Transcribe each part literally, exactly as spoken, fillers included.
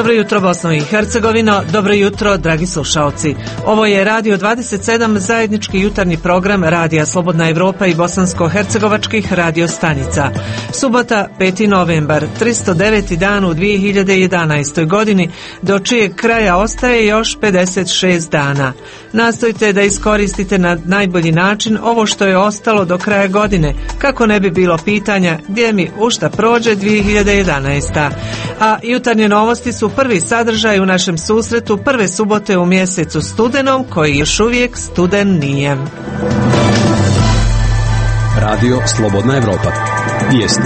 Dobro jutro Bosno i Hercegovino, dobro jutro dragi slušaoci. Ovo je Radio dvadeset sedam, zajednički jutarnji program Radija Slobodna Evropa i bosansko-hercegovačkih radio stanica. Subota, peti novembar, tristo deveti dan u dvije hiljade jedanaestoj godini, do čijeg kraja ostaje još pedeset šest dana. Nastojte da iskoristite na najbolji način ovo što je ostalo do kraja godine, kako ne bi bilo pitanja gdje mi u šta prođe dvije hiljade jedanaesta. A jutarnje novosti su prvi sadržaj u našem susretu prve subote u mjesecu studenom, koji još uvijek studen nije. Radio Slobodna Evropa. Vijesti.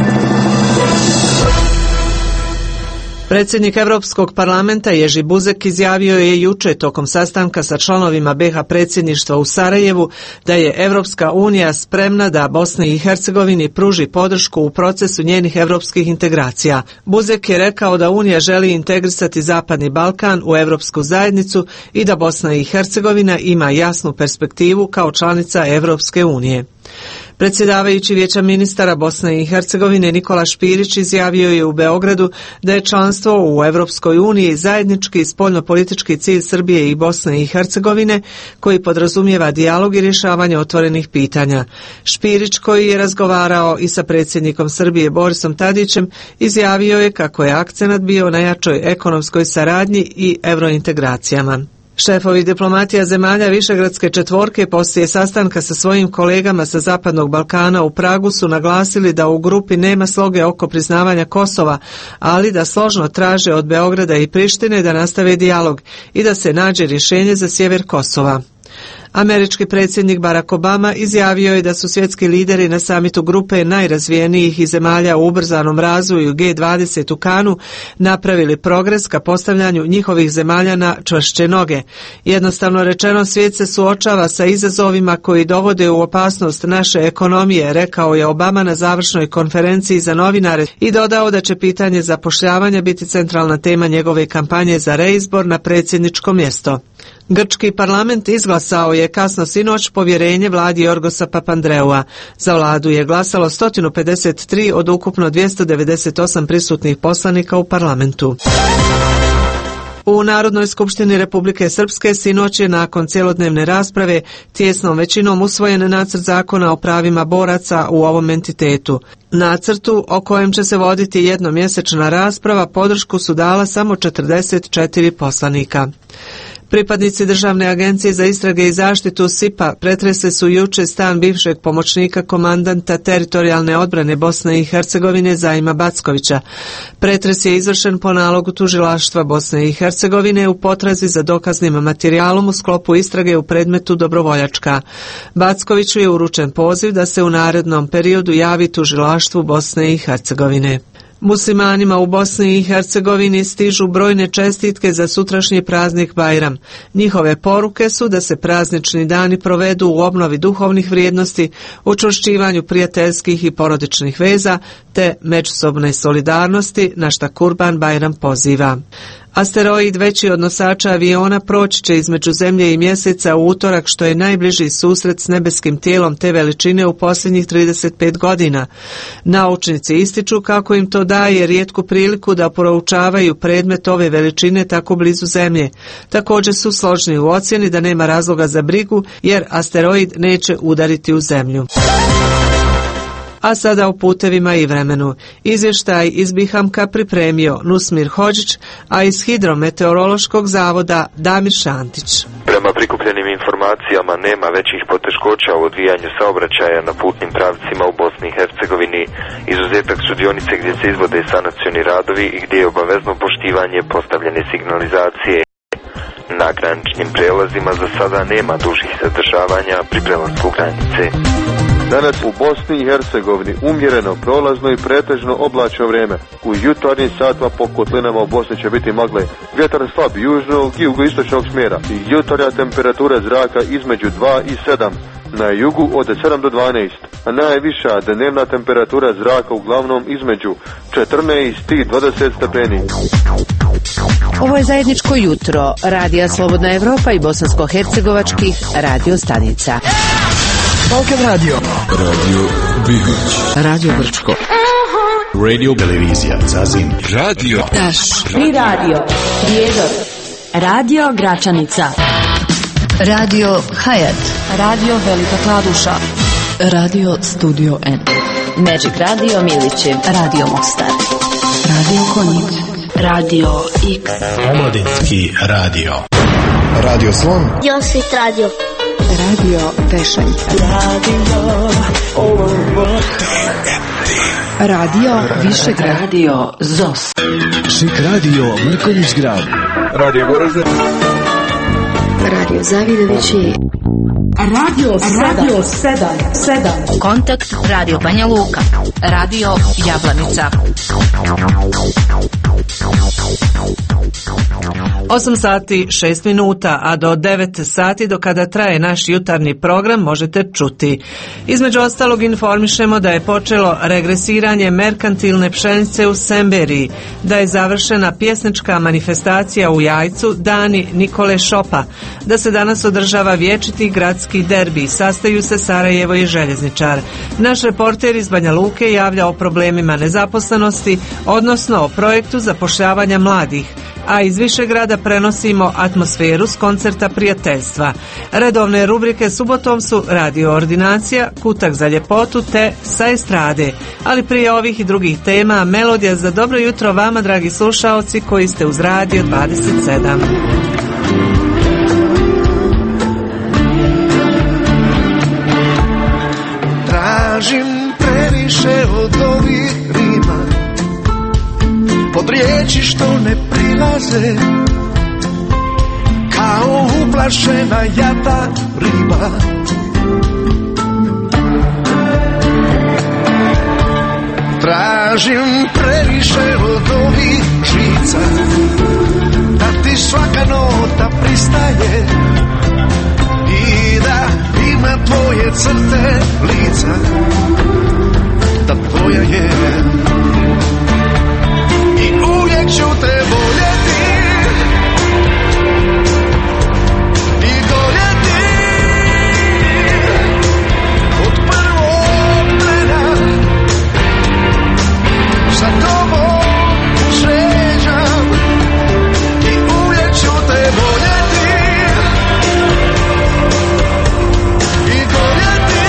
Predsjednik Europskog parlamenta Jerzy Buzek izjavio je juče tokom sastanka sa članovima be ha predsjedništva u Sarajevu da je Europska unija spremna da Bosni i Hercegovini pruži podršku u procesu njenih europskih integracija. Buzek je rekao da Unija želi integrisati Zapadni Balkan u Europsku zajednicu i da Bosna i Hercegovina ima jasnu perspektivu kao članica Europske unije. Predsjedavajući Vijeća ministara Bosne i Hercegovine Nikola Špirić izjavio je u Beogradu da je članstvo u Europskoj uniji zajednički spoljnopolitički cilj Srbije i Bosne i Hercegovine, koji podrazumijeva dijalog i rješavanje otvorenih pitanja. Špirić, koji je razgovarao i sa predsjednikom Srbije Borisom Tadićem, izjavio je kako je akcenat bio na jačoj ekonomskoj saradnji i eurointegracijama. Šefovi diplomatija zemalja Višegradske četvorke poslije sastanka sa svojim kolegama sa Zapadnog Balkana u Pragu su naglasili da u grupi nema sloge oko priznavanja Kosova, ali da složno traže od Beograda i Prištine da nastave dijalog i da se nađe rješenje za sjever Kosova. Američki predsjednik Barack Obama izjavio je da su svjetski lideri na samitu grupe najrazvijenijih i zemalja u ubrzanom razvoju ge dvadeset u Kanu napravili progres ka postavljanju njihovih zemalja na čvršće noge. Jednostavno rečeno, svijet se suočava sa izazovima koji dovode u opasnost naše ekonomije, rekao je Obama na završnoj konferenciji za novinare i dodao da će pitanje zapošljavanja biti centralna tema njegove kampanje za reizbor na predsjedničko mjesto. Grčki parlament izglasao je kasno sinoć povjerenje vladi Jorgosa Papandreua. Za vladu je glasalo sto pedeset tri od ukupno dvjesto devedeset osam prisutnih poslanika u parlamentu. U Narodnoj skupštini Republike Srpske sinoć je nakon cjelodnevne rasprave tijesnom većinom usvojen nacrt zakona o pravima boraca u ovom entitetu. Nacrtu, o kojem će se voditi jednomjesečna rasprava, podršku su dala samo četrdeset četiri poslanika. Pripadnici Državne agencije za istrage i zaštitu S I P-a pretrese su juče stan bivšeg pomoćnika komandanta teritorijalne odbrane Bosne i Hercegovine Zaima Backovića. Pretres je izvršen po nalogu tužilaštva Bosne i Hercegovine u potrazi za dokaznim materijalom u sklopu istrage u predmetu Dobrovoljačka. Backoviću je uručen poziv da se u narednom periodu javi tužilaštvu Bosne i Hercegovine. Muslimanima u Bosni i Hercegovini stižu brojne čestitke za sutrašnji praznik Bajram. Njihove poruke su da se praznični dani provedu u obnovi duhovnih vrijednosti, učvršćivanju prijateljskih i porodičnih veza te međusobne solidarnosti, na šta Kurban Bajram poziva. Asteroid veći od nosača aviona proći će između Zemlje i Mjeseca u utorak, što je najbliži susret s nebeskim tijelom te veličine u posljednjih trideset pet godina. Naučnici ističu kako im to daje rijetku priliku da proučavaju predmet ove veličine tako blizu Zemlje. Također su složni u ocjeni da nema razloga za brigu jer asteroid neće udariti u Zemlju. A sada o putevima i vremenu. Izvještaj iz Bihamka pripremio Nusmir Hodžić, a iz Hidrometeorološkog zavoda Damir Šantić. Prema prikupljenim informacijama nema većih poteškoća u odvijanju saobraćaja na putnim pravcima u Bosni i Hercegovini. Izuzetak su dionice gdje se izvode sanacioni radovi i gdje je obavezno poštivanje postavljene signalizacije. Na graničnim prelazima za sada nema dužih zadržavanja pri prelasku granice. Danas u Bosni i Hercegovini umjereno, prolazno i pretežno oblačno vrijeme. U jutarnjim satima po kotlinama u Bosni će biti magle. Vjetar slab južnog i jugoistočnog smjera. I jutarnja temperatura zraka između dva i sedam. Na jugu od sedam do dvanaest. A najviša dnevna temperatura zraka uglavnom između četrnaest i dvadeset stepeni. Ovo je zajedničko jutro Radija Slobodna Evropa i bosansko-hercegovačkih radio stanica. Balkan Radio. Radio Bihać. Radio Brčko. Radio televizija Zazin. Radio Taš. Pri radio. Prijedor. Radio Gračanica. Radio Hayat. Radio Velika Kladuša. Radio Studio N. Magic Radio Milićev. Radio Mostar. Radio Konjic. Radio X. Omladinski radio. Radio Slon. Josit Radio. Radio Pešaljka. Radio Radio Višegrad. Radio Zos. Šik radio Mrkonjić grad. Radio Goražde. Radio Zavidovići. Radio Radio sedam. sedam. Kontakt Radio Banja Luka. Radio Jablanica. osam sati šest minuta, a do devet sati do kada traje naš jutarnji program možete čuti. Između ostalog informišemo da je počelo regresiranje merkantilne pšenice u Semberiji, da je završena pjesnička manifestacija u Jajcu Dani Nikole Šopa, da se danas održava vječiti gradski derbi, sastaju se Sarajevo i Željezničar. Naš reporter iz Banja Luke javlja o problemima nezaposlenosti, odnosno o projektu zapošljavanja mladih, a iz Višegrada prenosimo atmosferu s koncerta prijateljstva. Redovne rubrike subotom su Radio Ordinacija, Kutak za ljepotu te Sa estrade. Ali prije ovih i drugih tema, melodija za dobro jutro vama, dragi slušaoci koji ste uz Radio dvadeset sedam. Tražim previše od ovih rima, pod riječi što ne prilaze, kao uplašena jata riba. Tražim previše od ovih žica, da ti svaka nota pristaje i da ima tvoje crte lica, da tvoja je. I uvijek ću te voljeti i goljeti od prvog trena. Sa tobom sređam i uvijek ću te voljeti i goljeti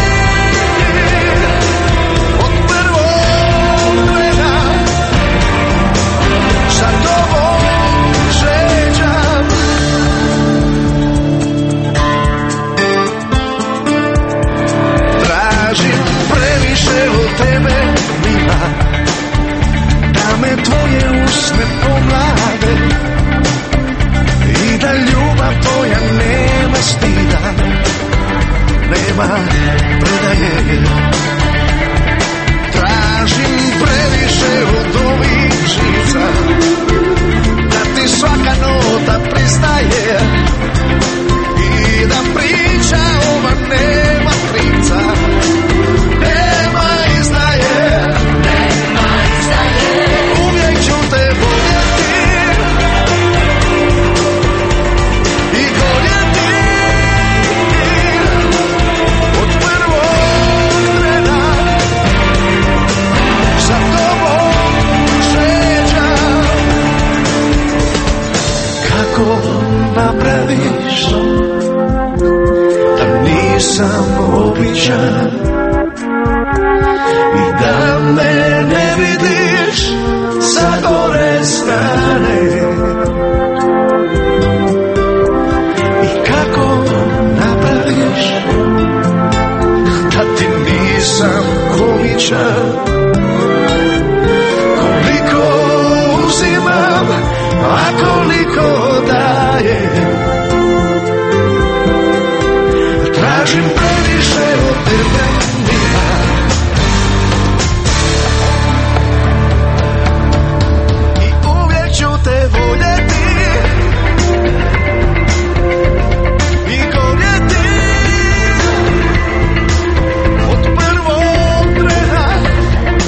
od prvog trena. Sa tobom sređam. Tražim previše od tebe, mila, da me tvoje usne pomlade i da ljubav tvoja nema stida, nema predaje. Tražim previše od ovih žica, da ti svaka nota pristaje i da priča ova nema krivca, nema izdaje. Uvijek ću te voljeti i goljeti od prvog trena. Sa tobom sređam. Kako napraviš da nisam običan i da me ne vidiš sa gore strane? I kako napraviš da ti nisam komičan? Koliko uzimam, a koliko dajem? Tražim previše od tebe, mila, i uvijek ću te voljeti i goljeti od prvog trena.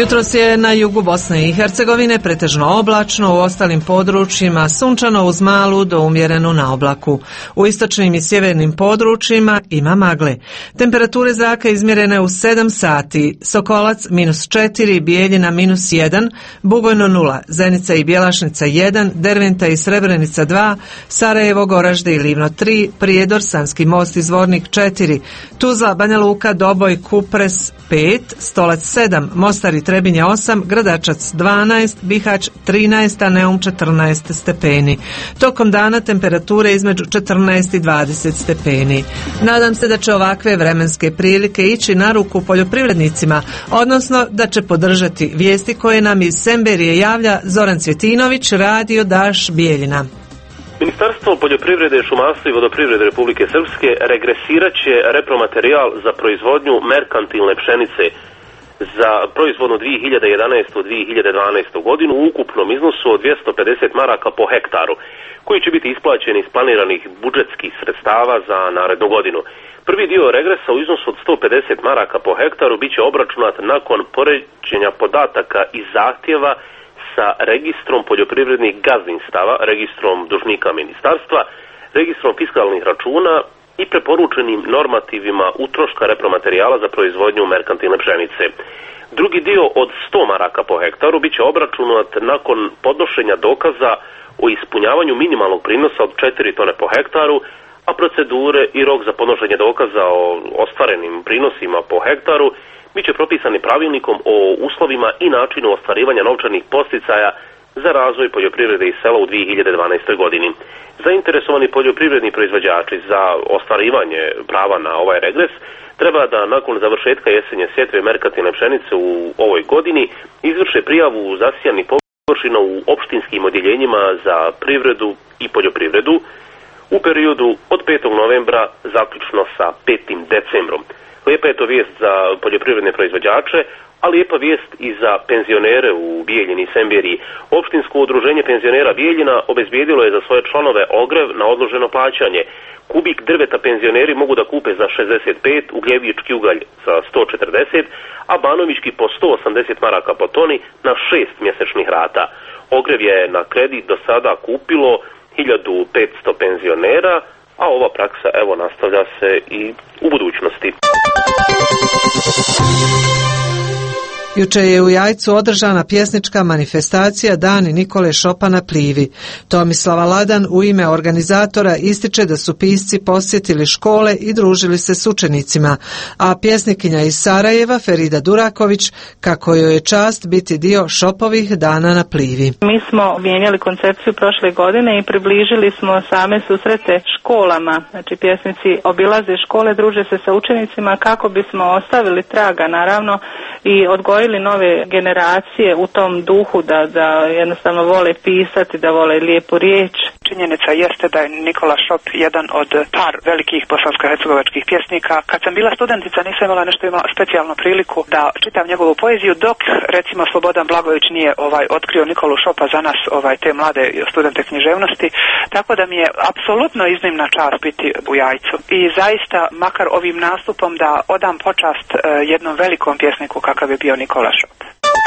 Jutros je na jugu Bosne i Hercegovine pretežno oblačno, u ostalim područjima sunčano uz malu do umjerenu naoblaku. U istočnim i sjevernim područjima ima magle. Temperature zraka izmjerene u sedam sati. Sokolac minus četiri, Bijeljina minus jedan, Bugojno nula, Zenica i Bjelašnica jedan, Derventa i Srebrenica dva, Sarajevo, Goražde i Livno tri, Prijedor, Sanski most i Zvornik četiri, Tuzla, Banja Luka, Doboj, Kupres pet, Stolac sedam, Mostar i Trebinje osam, Gradačac dvanaest, Bihać trinaest, a Neum četrnaest stepeni. Tokom dana temperature između četrnaest i dvadeset stepeni. Nadam se da će ovakve vremenske prilike ići na ruku poljoprivrednicima, odnosno da će podržati vijesti koje nam iz Semberije javlja Zoran Cvjetinović, Radio Daš Bijeljina. Ministarstvo poljoprivrede, šumarstva i vodoprivrede Republike Srpske regresirat će repromaterijal za proizvodnju merkantilne pšenice za proizvodnu dvije hiljade jedanaestu do dvije hiljade dvanaeste. godinu u ukupnom iznosu od dvjesto pedeset maraka po hektaru, koji će biti isplaćeni iz planiranih budžetskih sredstava za narednu godinu. Prvi dio regresa u iznosu od sto pedeset maraka po hektaru biće obračunat nakon poređenja podataka iz zahtjeva sa registrom poljoprivrednih gazdinstava, registrom dužnika ministarstva, registrom fiskalnih računa i preporučenim normativima utroška repromaterijala za proizvodnju merkantilne pšenice. Drugi dio od sto maraka po hektaru biće obračunat nakon podnošenja dokaza o ispunjavanju minimalnog prinosa od četiri tone po hektaru, a procedure i rok za podnošenje dokaza o ostvarenim prinosima po hektaru biće propisani pravilnikom o uslovima i načinu ostvarivanja novčanih posticaja za razvoj poljoprivrede i sela u dvije hiljade dvanaestoj. godini. Zainteresovani poljoprivredni proizvođači za ostvarivanje prava na ovaj regres treba da nakon završetka jesenje sjetve merkantilne pšenice u ovoj godini izvrše prijavu zasijanih površina u opštinskim odjeljenjima za privredu i poljoprivredu u periodu od petog novembra zaključno sa petim decembrom. Lijepa je to vijest za poljoprivredne proizvođače, a lijepa vijest i za penzionere u Bijeljini i Semberiji. Opštinsko udruženje penzionera Bijeljina obezbijedilo je za svoje članove ogrev na odloženo plaćanje. Kubik drveta penzioneri mogu da kupe za šezdeset pet, ugljevički ugalj za sto četrdeset, a banovički po sto osamdeset maraka po toni na šest mjesečnih rata. Ogrev je na kredit do sada kupilo hiljadu petsto penzionera, a ova praksa evo nastavlja se i u budućnosti. Juče je u Jajcu održana pjesnička manifestacija Dani Nikole Šopa na Plivi. Tomislava Ladan u ime organizatora ističe da su pisci posjetili škole i družili se s učenicima, a pjesnikinja iz Sarajeva Ferida Duraković kako joj je čast biti dio Šopovih dana na Plivi. Mi smo mijenjali koncepciju prošle godine i približili smo same susrete školama. Znači pjesnici obilaze škole, druže se sa učenicima kako bismo ostavili traga naravno i odgojili nove generacije u tom duhu da, da jednostavno vole pisati, da vole lijepu riječ. Činjenica jeste da je Nikola Šop jedan od par velikih bosansko-hercegovačkih pjesnika. Kad sam bila studentica nisam imala nešto imala specijalnu priliku da čitam njegovu poeziju, dok recimo Slobodan Blagović nije ovaj otkrio Nikolu Šopa za nas, ovaj te mlade studente književnosti. Tako da mi je apsolutno iznimna čast biti u Jajcu. I zaista makar ovim nastupom da odam počast eh, jednom velikom pjesniku kakav je bio Nikola Šop.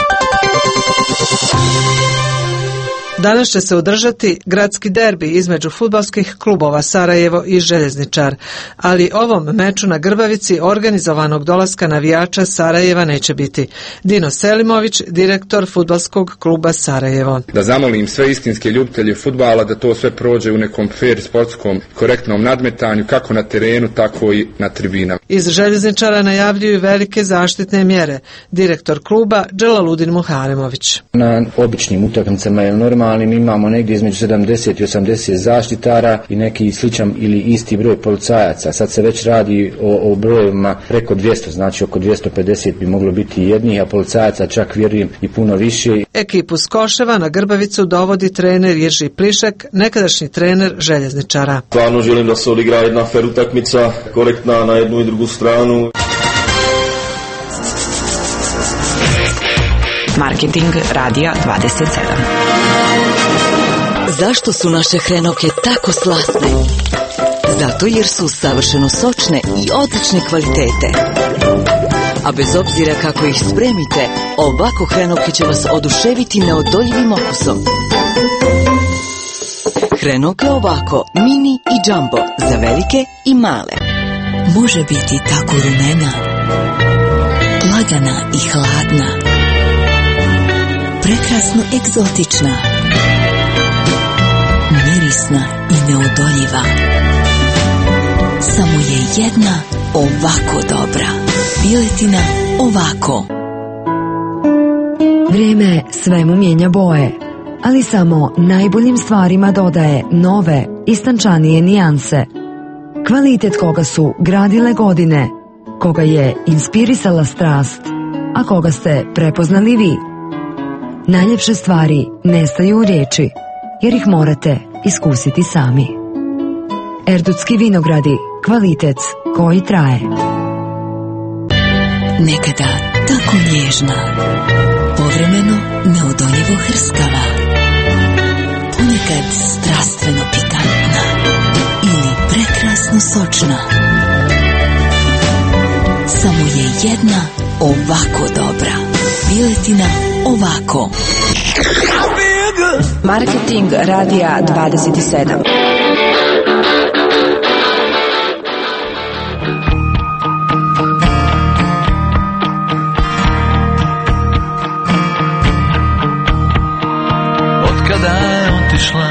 Danas će se održati gradski derbi između fudbalskih klubova Sarajevo i Željezničar, ali ovom meču na Grbavici organizovanog dolaska navijača Sarajeva neće biti. Dino Selimović, direktor fudbalskog kluba Sarajevo. Da zamolim sve istinske ljubitelje fudbala da to sve prođe u nekom fair sportskom korektnom nadmetanju kako na terenu tako i na tribinama. Iz Željezničara najavljuju velike zaštitne mjere. Direktor kluba Dželaludin Muharemović. Na običnim utakmicama je normalno, ali mi imamo negdje između sedamdeset i osamdeset zaštitara i neki sličan ili isti broj policajaca. Sad se već radi o, o brojevima preko dvjesto, znači oko dvjesto pedeset bi moglo biti jednih, a policajaca čak vjerujem i puno više. Ekipu s Koševa na Grbavicu dovodi trener Jerži Plišek, nekadašnji trener Željezničara. Stvarno želim da se odigra jedna fer utakmica, korektna na jednu i drugu stranu. Marketing Radija dvadeset sedam. Zašto su naše hrenovke tako slatne? Zato jer su savršeno sočne i odlične kvalitete. a bez obzira kako ih spremite, ovako hrenovke će vas oduševiti neodoljivim okusom. Hrenovke ovako, mini i džambo, za velike i male. Može biti tako rumena, lagana i hladna, prekrasno egzotična, mirisna i neodoljiva. Samo je jedna ovako dobra. Piletina ovako. Vrijeme svemu mijenja boje, ali samo najboljim stvarima dodaje nove, istančanije nijanse. Kvalitet koga su gradile godine, koga je inspirisala strast, a koga ste prepoznali vi. Najljepše stvari nestaju u riječi, jer ih morate iskusiti sami. Erdutski vinogradi, kvalitet koji traje. Nekada tako nježna, povremeno neodoljivo hrskava, ponekad strastveno pikantna ili prekrasno sočna. Samo je jedna ovako dobra. Piletina ovako. Marketing Radija dvadeset sedam. Otkada je otišla,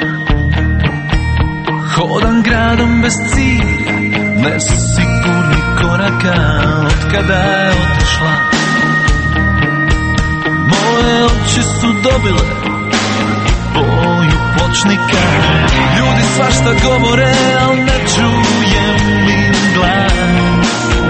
hodam gradom bez cilja, nesigurnih koraka. Otkada je otišla, moje oči su dobile boju pločnika. Ljudi svašta govore, al ne čujem im glas.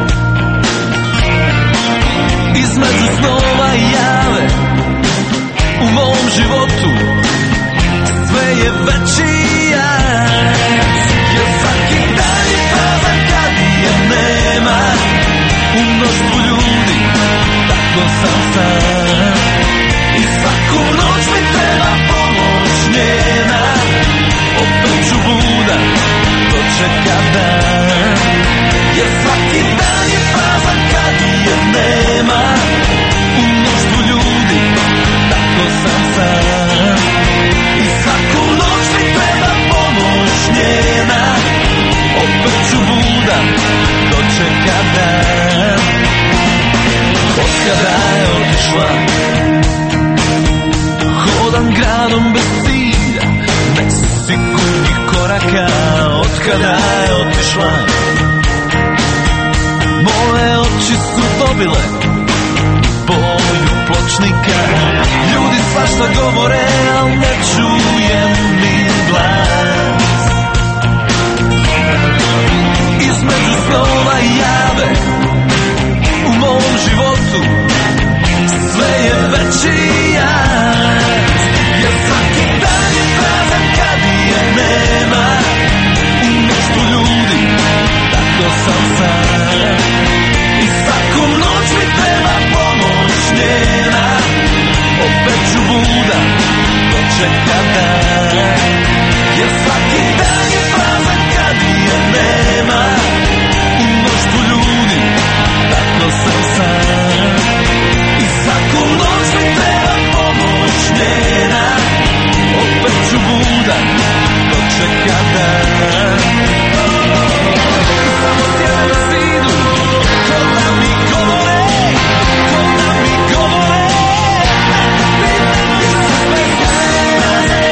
Između snova i jave u mom životu sve je veći jaz. Jer svaki dan je prazan kad je nema, u mnoštvu ljudi tako sam sam. I svaku noć mi treba pomoć njena, opet ću budan dočekat dan. Jer svaki dan je prazan kad je nema, u mnoštvu ljudi tako sam sam. I svaku noć mi treba pomoć njena, opet ću budan dočekat dan. Otkada je otišla, hodam gradom bez cilja, nesigurnih koraka. Otkada je otišla, moje oči su dobile boju pločnika. Ljudi svašta govore, al ne čujem ni glas. Između snova i jave u mom životu sve je veći jaz. Jer svaki dan je prazan kad je nema, u mnoštvu ljudi tako sam sam. I svaku noć mi treba pomoć njena, opet ću budan dočekat dan. Jer svaki dan je prazan kad je nema, u mnoštvu ljudi tako sam sam. I svaku noć mi treba pomoć njena, opet ću budan dočekat dan. Samo sjajno zidu, ko da mi govore, ko da mi govore. I sve sve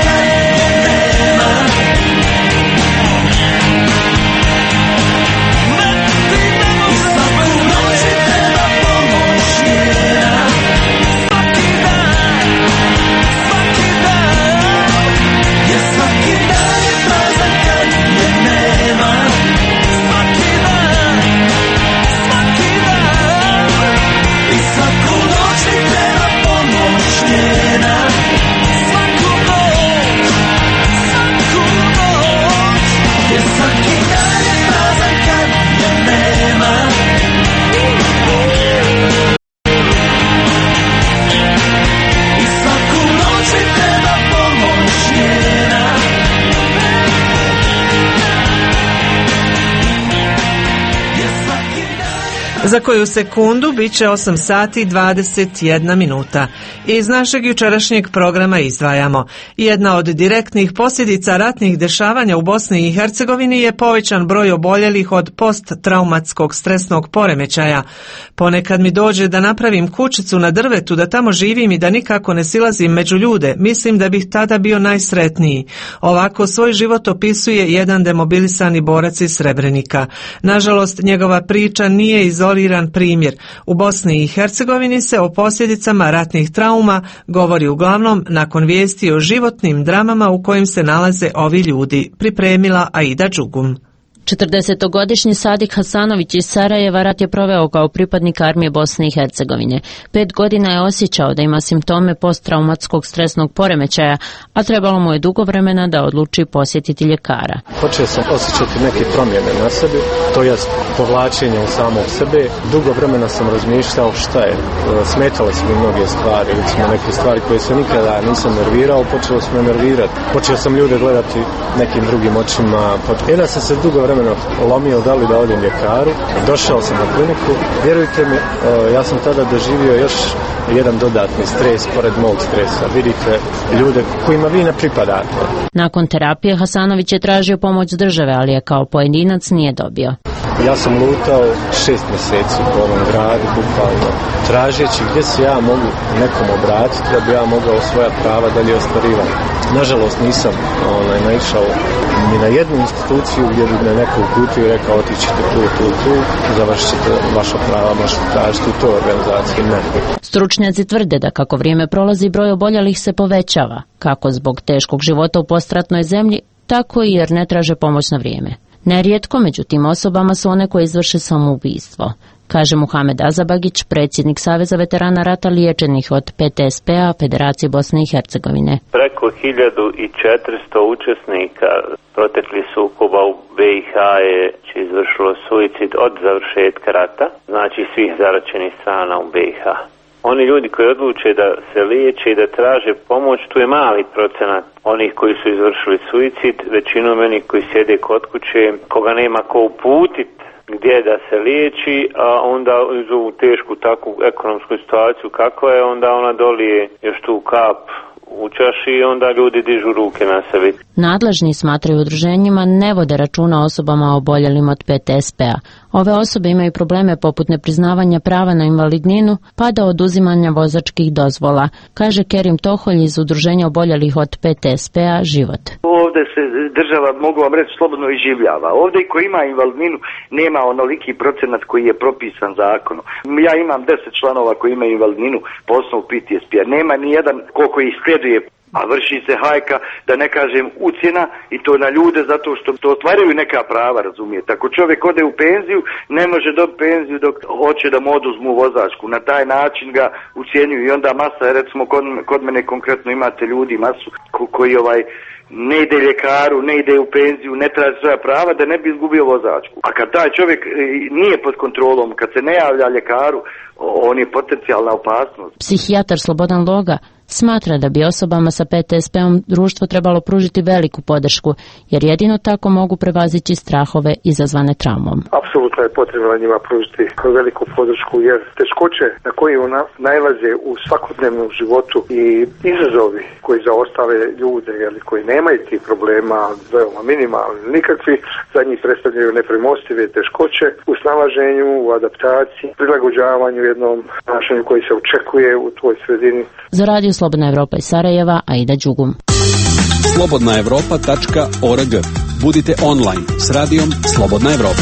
Za koju sekundu bit će osam sati dvadeset jedna minuta. Iz našeg jučerašnjeg programa izdvajamo. Jedna od direktnih posljedica ratnih dešavanja u Bosni i Hercegovini je povećan broj oboljelih od posttraumatskog stresnog poremećaja. Ponekad mi dođe da napravim kućicu na drvetu, da tamo živim i da nikako ne silazim među ljude. Mislim da bih tada bio najsretniji. Ovako svoj život opisuje jedan demobilisani borac iz Srebrenika. Nažalost, njegova priča nije izoliran primjer. U Bosni i Hercegovini se o posljedicama ratnih trauma govori uglavnom nakon vijesti o životnim dramama u kojim se nalaze ovi ljudi, pripremila Aida Đugum. četrdesetogodišnji Sadik Hasanović iz Sarajeva rat je proveo kao pripadnik armije Bosne i Hercegovine. Pet godina je osjećao da ima simptome posttraumatskog stresnog poremećaja, a trebalo mu je dugo vremena da odluči posjetiti ljekara. Počeo sam osjećati neke promjene na sebi, to jest povlačenje u samog sebe. Dugo vremena sam razmišljao šta je. Smetale su mi mnoge stvari, recimo neke stvari koje se nikada nisam nervirao, počeo sam me nervirati. Počeo sam ljude gledati nekim drugim očima. Jedan sam se dugo vremena lomio da li da odem ljekaru, došao sam na kliniku, vjerujte mi, ja sam tada doživio još jedan dodatni stres pored mog stresa. Vidite ljude kojima vi ne pripadate. Nakon terapije Hasanović je tražio pomoć države, ali je kao pojedinac nije dobio. Ja sam lutao šest mjeseci po ovom gradu, bukvalno, tražeći gdje se ja mogu nekom obratiti da bi ja mogao svoja prava dalje ostvarivati. Nažalost nisam onaj, naišao ni na jednu instituciju gdje bi me neko uputio i rekao otićete tu, tu, tu, završit ćete vaša prava, možete tražiti u toj organizaciji. Ne. Stručnjaci tvrde da kako vrijeme prolazi broj oboljelih se povećava, kako zbog teškog života u postratnoj zemlji, tako i jer ne traže pomoć na vrijeme. Nerijetko među tim osobama su one koje izvrše samoubistvo, kaže Muhamed Azabagić, predsjednik Saveza veterana rata liječenih od P T S P-a Federacije Bosne i Hercegovine. Preko hiljadu četiristo učesnika proteklih sukoba u B i H je izvršilo suicid od završetka rata, znači svih zaraćenih strana u B i H. Oni ljudi koji odluče da se liječe i da traže pomoć, tu je mali procenat onih koji su izvršili suicid, većinom onih koji sjede kod kuće, koga nema ko uputit gdje da se liječi, a onda uz ovu tešku takvu ekonomsku situaciju kakva je, onda ona dolije još tu kap u čaši i onda ljudi dižu ruke na sebi. Nadležni smatraju udruženjima ne vode računa o osobama oboljelim od P T S P-a. Ove osobe imaju probleme poput nepriznavanja prava na invalidninu pa do oduzimanja vozačkih dozvola, kaže Kerim Toholj iz udruženja oboljelih od P T S P-a Život. Ovdje se država, mogu vam reći, slobodno iživljava. Ovdje ko ima invalidninu nema onoliki procenat koji je propisan zakonom. Ja imam deset članova koji imaju invalidninu po osnovu P T S P-a. Nema ni jedan koliko ih sljeduje, a vrši se hajka, da ne kažem ucjena, i to na ljude zato što to ostvaruju neka prava, razumijete. Ako čovjek ode u penziju, ne može dobiti penziju dok hoće da mu oduzmu vozačku. Na taj način ga ucjenjuju i onda masa, recimo kod, kod mene konkretno imate ljudi masu ko, koji ovaj ne ide ljekaru, ne ide u penziju, ne traži svoja prava da ne bi izgubio vozačku. A kad taj čovjek nije pod kontrolom, kad se ne javlja ljekaru, on je potencijalna opasnost. Psihijatar Slobodan Loga smatra da bi osobama sa P T S P-om društvo trebalo pružiti veliku podršku, jer jedino tako mogu prevazići strahove izazvane traumom. Apsolutno je potrebno njima pružiti veliku podršku, jer teškoće na koje ona nailaze u svakodnevnom životu i izazovi koji za ostale ljude, jeli, koji nemaju tih problema, veoma minimalni, nikakvi, za njih predstavljaju nepremostive teškoće u snalaženju, u adaptaciji, prilagođavanju jednom ponašanju koji se očekuje u tvoj sredini. Za Radio Slobodna Evropa iz Sarajeva, Aida Đugum. slobodna evropa tačka org. Budite online s radijom Slobodna Evropa.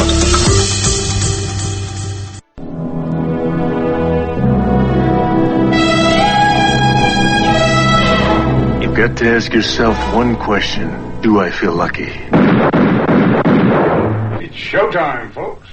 You've got to ask yourself one question. Do I feel lucky? It's showtime, folks.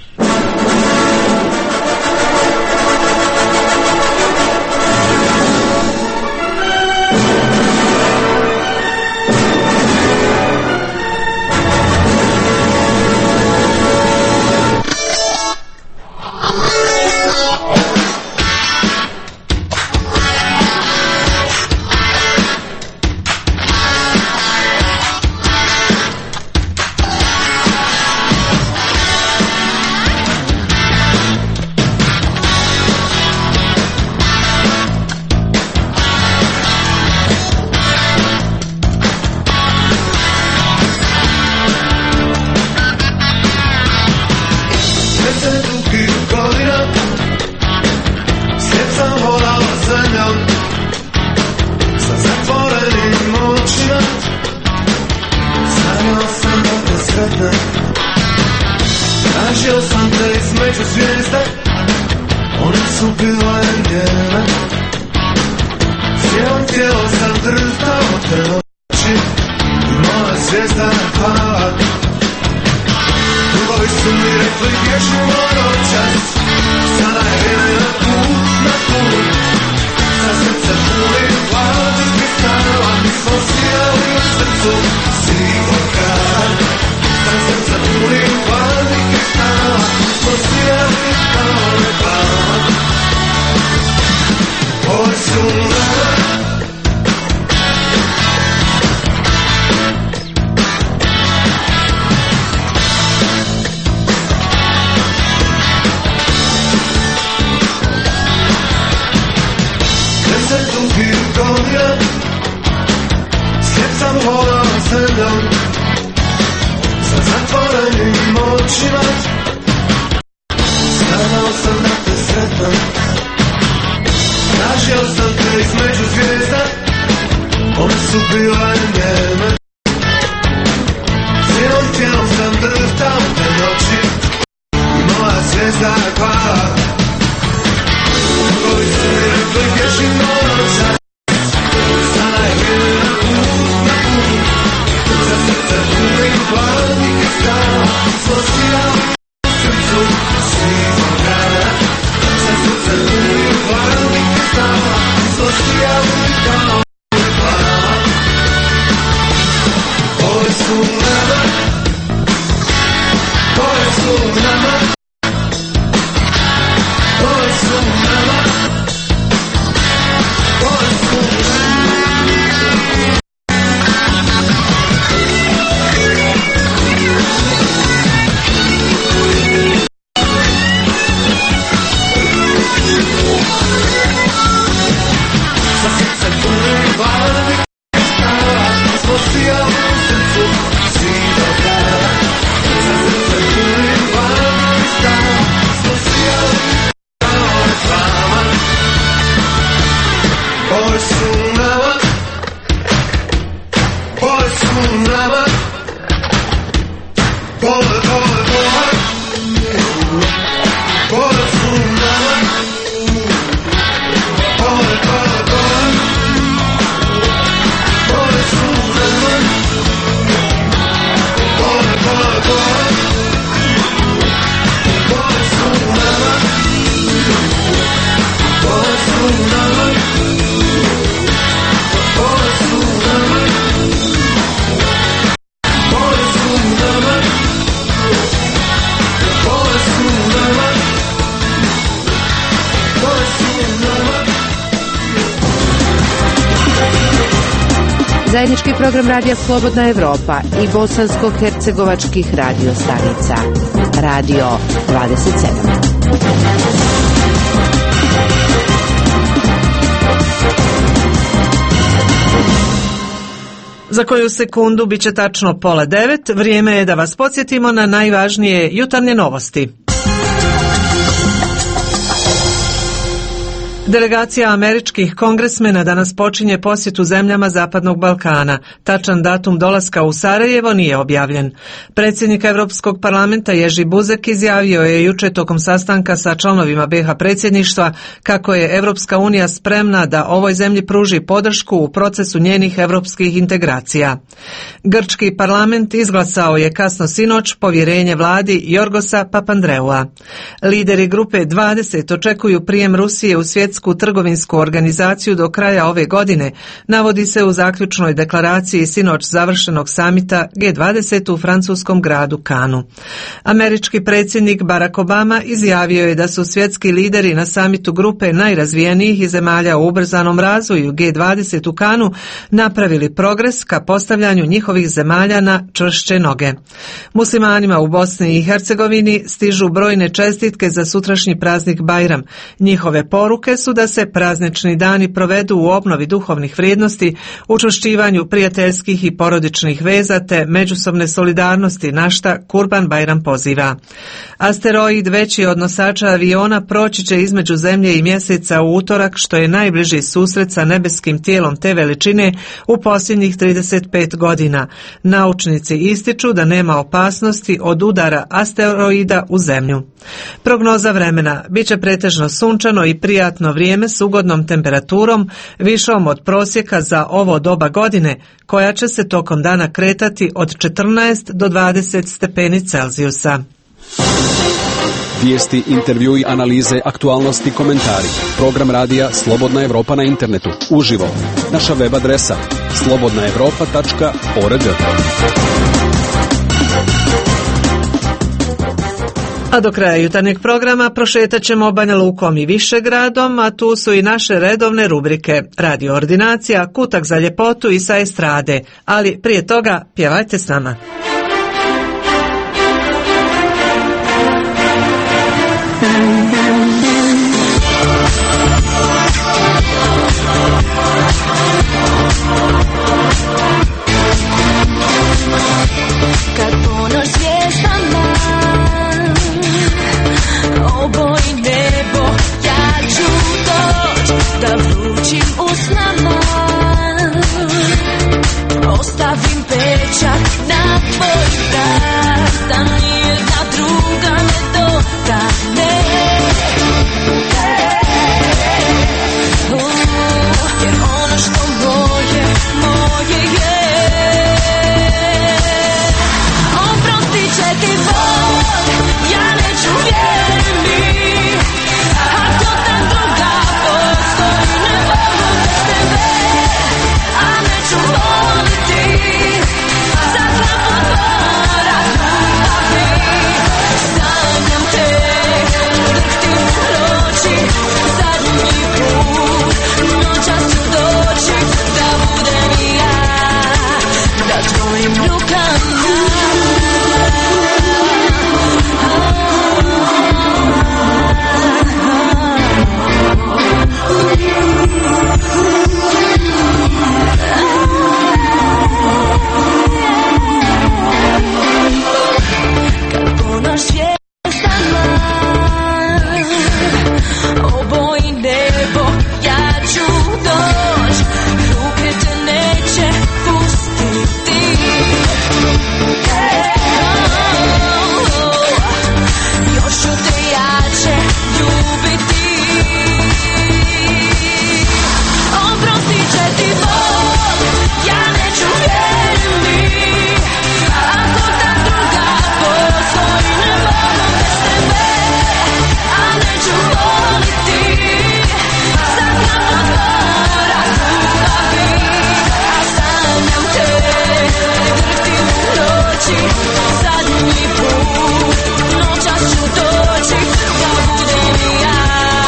zvijezda pala. Drugovi su mi rekli bježi moj očas, sada je vrijeme na put, na put. Sa srce puni hladnih kristala, mi smo sijali u srcu sivog grada. Sa srce puni hladnih kristala, mi smo sijali kao reklama. Ovo su nama. Sjecam hodam zemljom sa zatvorenim očima. Sanjao sam da te sretnem, tražio sam te između zvijezda, one su bile njeme. Cijelom tijelom sam drhtao te noći, moja zvijezda je pala. Drugovi su mi rekli bježi moj očas, sada je vrijeme na put, na put. Za srce puni hladnih kristala, smo sijali u srcu svog grada. Za srce puni hladnih kristala, smo sijali kao reklama. Ove su nama, ove su nama, ove su nama, ove su sa srce puni hladnih kristala, smo sijali u srcu svog grada. Sa srce puni hladnih kristala, smo sijali kao reklama. Ove su nama, ove su nama, bole, bole, bole. Bole su nama, bole, bole, bole. Bole su nama, bole, bole, bole. Bole su nama, bole su nama, bole su nama, bole su nama, bole su nama, bole su nama. Zajednički program Radija Slobodna Evropa i bosansko-hercegovačkih radio stanica. Radio dvadeset sedam. Za koju sekundu bit će tačno pola devet. Vrijeme je da vas podsjetimo na najvažnije jutarnje novosti. Delegacija američkih kongresmena danas počinje posjetu zemljama Zapadnog Balkana. Tačan datum dolaska u Sarajevo nije objavljen. Predsjednik Europskog parlamenta Jerzy Buzek izjavio je juče tokom sastanka sa članovima be ha predsjedništva kako je Europska unija spremna da ovoj zemlji pruži podršku u procesu njenih europskih integracija. Grčki parlament izglasao je kasno sinoć povjerenje vladi Jorgosa Papandreua. Lideri grupe dvadeset očekuju prijem Rusije u svjetsku trgovinsku organizaciju do kraja ove godine, navodi se u zaključnoj deklaraciji sinoć završenog samita ge dvadeset u francuskom gradu Kanu. Američki predsjednik Barack Obama izjavio je da su svjetski lideri na samitu grupe najrazvijenijih i zemalja u ubrzanom razvoju ge dvadeset u Kanu napravili progres ka postavljanju njihovih zemalja na čvršće noge. Muslimanima u Bosni i Hercegovini stižu brojne čestitke za sutrašnji praznik Bajram. Njihove poruke su da se praznični dani provedu u obnovi duhovnih vrijednosti, učvršćivanju prijateljskih i porodičnih veza te međusobne solidarnosti, na šta Kurban Bajram poziva. Asteroid veći od nosača aviona proći će između Zemlje i Mjeseca u utorak, što je najbliži susret sa nebeskim tijelom te veličine u posljednjih trideset pet godina. Naučnici ističu da nema opasnosti od udara asteroida u Zemlju. Prognoza vremena biće pretežno sunčano i prijatno vrijeme s ugodnom temperaturom, višom od prosjeka za ovo doba godine, koja će se tokom dana kretati od četrnaest do dvadeset stepeni Celzijusa. Vijesti, intervjui, analize, aktualnosti, komentari. Program radija Slobodna Evropa na internetu. Uživo. Naša web adresa slobodna evropa tačka org. A do kraja jutarnjeg programa prošetat ćemo Banja Lukom i Višegradom, a tu su i naše redovne rubrike Radio Ordinacija, Kutak za ljepotu i Sa estrade. Ali prije toga pjevajte s nama. Kad ponoć zvijezdama oboji nebo, ja ću doć da vrućim usnama ostavim pečat na tvoj vrat, da nijedna druga ne dotakne. Jer ono što moje, moje je. Oprostit će ti Bog, ja neću vjerni, ako ta druga postoji, ne mogu bez tebe, a neću voliti za kapu tvora ljubavi. Sanjam te, drhtim u noći, zadnji put, noćas ću doći, da budem i ja, da tvojim rukama. Kad ponoć zvijezdama oboji nebo, ja ću doć, ruke te neće pustiti. Još ću te jače ljubiti. Oprostit će ti Bog, ja neću vjerni, ako ta druga postoji, ne mogu bez tebe, a neću voliti za kapu tvora ljubavi. A sanjam te, drhtim u noći, zadnji put, noćas ću doći, da budem i ja.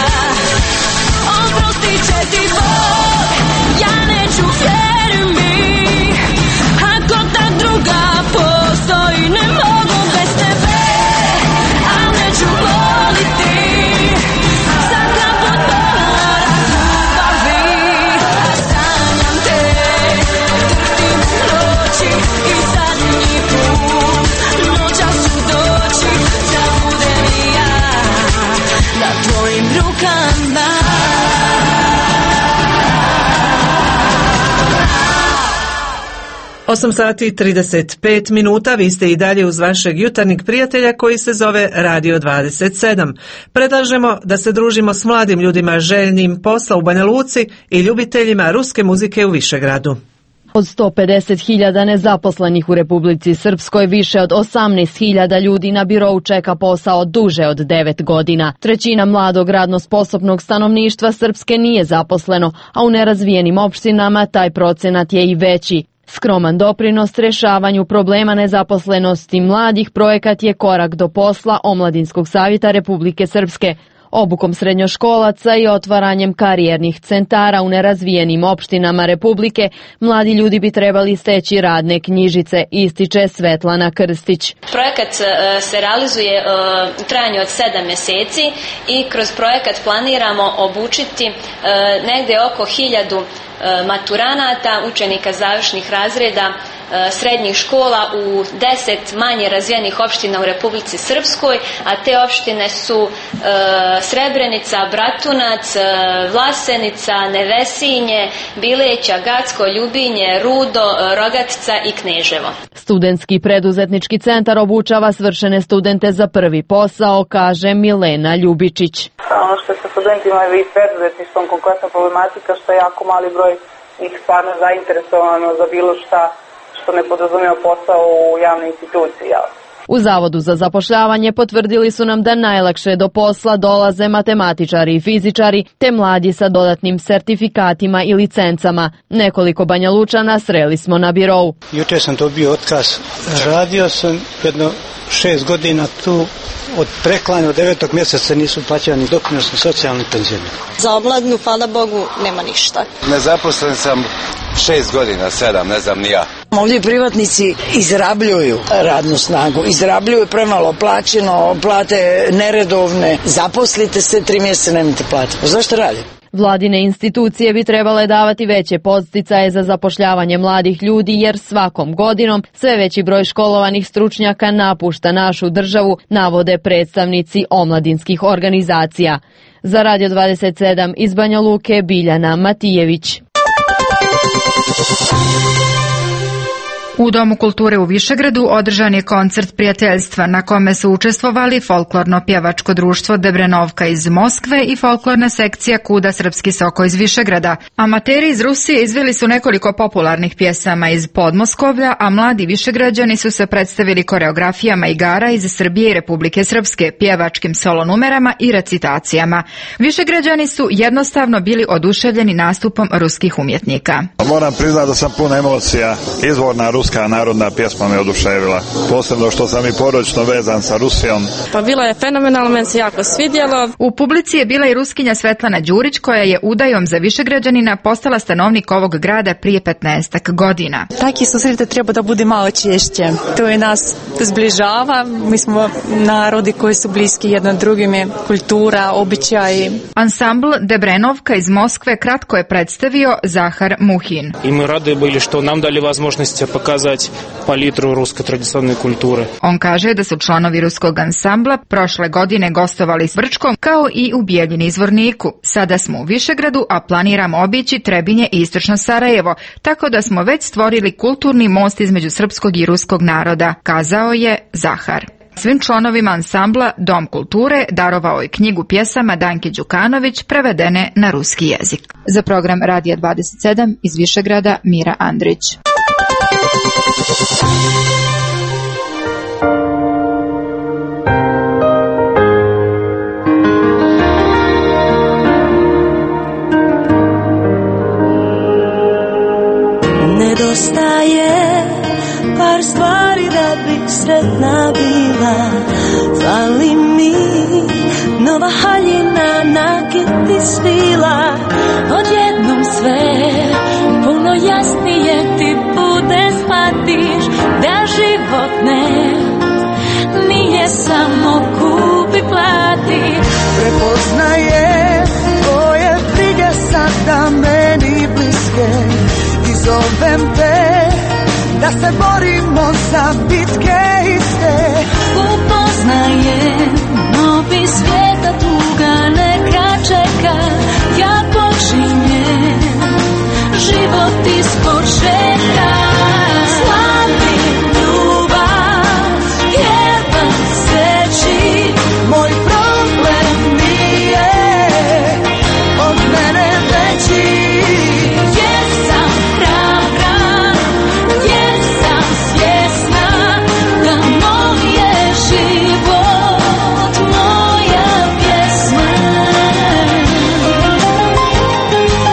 Oprostit će ti Bog, ja neću vjerni, ako ta druga postoji, ne mogu bez tebe, a neću voliti za kapu tvora ljubavi. A sanjam te, drhtim u noći i zadnji put, noćas ću doći, da budem i ja, na tvojim rukama. osam sati i trideset pet minuta, vi ste i dalje uz vašeg jutarnjeg prijatelja koji se zove Radio dvadeset sedam. Predlažemo da se družimo s mladim ljudima željnim posla u Banja Luci i ljubiteljima ruske muzike u Višegradu. Od sto pedeset hiljada nezaposlenih u Republici Srpskoj, više od osamnaest hiljada ljudi na birou čeka posao duže od devet godina. Trećina mladog radno sposobnog stanovništva Srpske nije zaposleno, a u nerazvijenim opštinama taj procenat je i veći. Skroman doprinos rješavanju problema nezaposlenosti mladih projekat je Korak do posla Omladinskog savjeta Republike Srpske. Obukom srednjoškolaca i otvaranjem karijernih centara u nerazvijenim opštinama Republike, mladi ljudi bi trebali steći radne knjižice, ističe Svetlana Krstić. Projekat se realizuje u trajanju od sedam mjeseci i kroz projekat planiramo obučiti negdje oko hiljadu maturanata, učenika završnih razreda srednjih škola u deset manje razvijenih opština u Republici Srpskoj, a te opštine su Srebrenica, Bratunac, Vlasenica, Nevesinje, Bileća, Gacko, Ljubinje, Rudo, Rogatica i Kneževo. Studentski preduzetnički centar obučava svršene studente za prvi posao, kaže Milena Ljubičić. Ono što je sa studentima i preduzetništvom konkretna problematika, što je jako mali broj njih stvarno zainteresovano za bilo šta što ne podrazumijeva posao u javnoj instituciji. U Zavodu za zapošljavanje potvrdili su nam da najlakše do posla dolaze matematičari i fizičari, te mladi sa dodatnim sertifikatima i licencama. Nekoliko Banja Lučana sreli smo na birou. Juče sam dobio otkaz. Radio sam jedno šest godina tu. Od preklanja od devetog mjeseca nisu plaćani doprinosi socijalni penzioneri. Za omladinu, hvala Bogu, nema ništa. Nezaposlen sam šest godina, sedam, ne znam ni ja. Ovdje privatnici izrabljuju radnu snagu, izrabljuju premalo plaćeno, plate neredovne, zaposlite se, tri mjeseca nemate plate. Zašto radi? Vladine institucije bi trebale davati veće podsticaje za zapošljavanje mladih ljudi jer svakom godinom sve veći broj školovanih stručnjaka napušta našu državu, navode predstavnici omladinskih organizacija. Za Radio dvadeset sedam iz Banja Luke, Biljana Matijević. U Domu kulture u Višegradu održan je koncert prijateljstva na kome su učestvovali folklorno-pjevačko društvo Debrenovka iz Moskve i folklorna sekcija Kuda Srpski Soko iz Višegrada. Amateri iz Rusije izveli su nekoliko popularnih pjesama iz Podmoskovlja, a mladi Višegrađani su se predstavili koreografijama igara iz Srbije i Republike Srpske, pjevačkim solo numerama i recitacijama. Višegrađani su jednostavno bili oduševljeni nastupom ruskih umjetnika. Moram priznati da sam puna emocija. Izvorna ruska narodna pjesma me oduševila. Posebno što sam i porodično vezan sa Rusijom. Pa bilo je fenomenalno, meni se jako svidjelo. U publici je bila i Ruskinja Svetlana Đurić koja je udajom za Višegrađanina postala stanovnik ovog grada prije petnaestak godina. Taki susrete treba da bude malo češće. To je nas zbližava. Mi smo narodi koji su bliski jedan drugime, kultura, običaji. Ansambl Debrenovka iz Moskve kratko je predstavio Zahar Muhin. I mi radi bili što nam dali возможность pokazati palitru ruske tradicionalne kulture. On kaže da su članovi ruskog ansambla prošle godine gostovali s Brčkom kao i u Bijeljini izvorniku. Sada smo u Višegradu, a planiramo obići Trebinje i istočno Sarajevo, tako da smo već stvorili kulturni most između srpskog i ruskog naroda, kazao je Zahar. Svim članovima ansambla Dom kulture darovao je knjigu pjesama Danke Đukanović prevedene na ruski jezik. Za program Radija dvadeset sedam iz Višegrada Mira Andrić. Nedostaje par stvari da bih sretna bila. Fali mi nova haljina, nakit i svila. Odjednom sve puno jasnije ti bude, shvatiš da život ne nije samo kupi plati. Prepoznaje tvoje brige sada meni bliske i zovem te da se borimo za bitke iste. Upoznaje novi svijet, a tuga neka čeka. Ja počinjem život iz početka. Slavim ljubav, jedan sreći. Moj problem nije od mene veći. Jer sam hrabra, jer sam svjesna da moj je život moja pjesma.